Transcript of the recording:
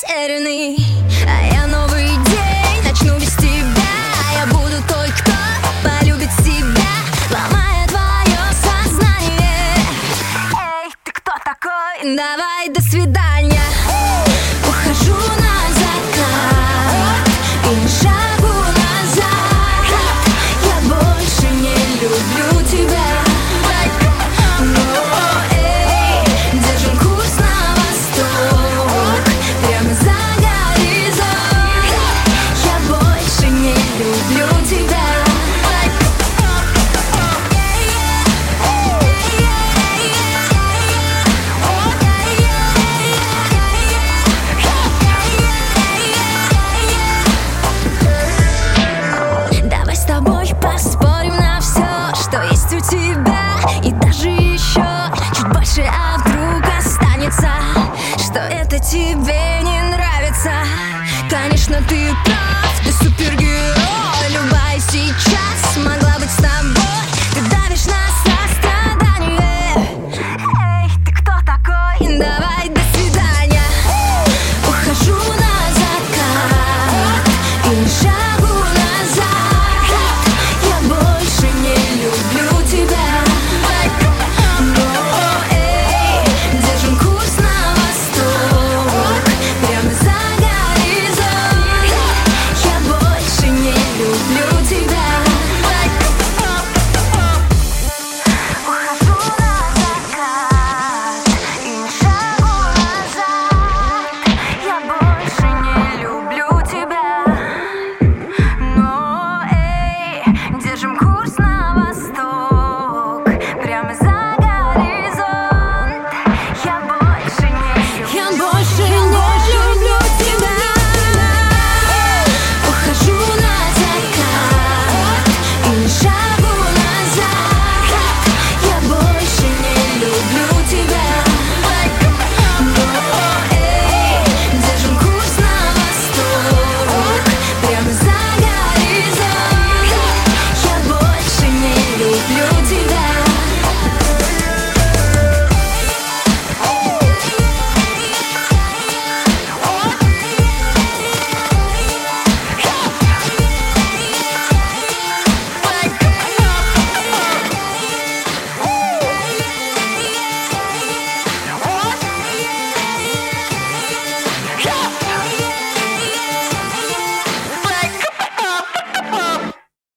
потерянный, а я новый день начну без тебя. Я буду той, кто полюбит себя, ломая твое сознание. Эй, ты кто такой? Давай, до свидания. Ухожу на закат и ни шагу назад. Я больше не люблю тебя. Поспорим на все, что есть у тебя, и даже еще чуть больше, а вдруг останется, что это тебе не нравится. Конечно, ты прав, ты супергерой, любая сейчас могла быть с тобой. Ты давишь на сострадание. Эй, ты кто такой? Давай, до свидания. Ухожу на закат и ни шагу назад. Держим курс на восток, прямо за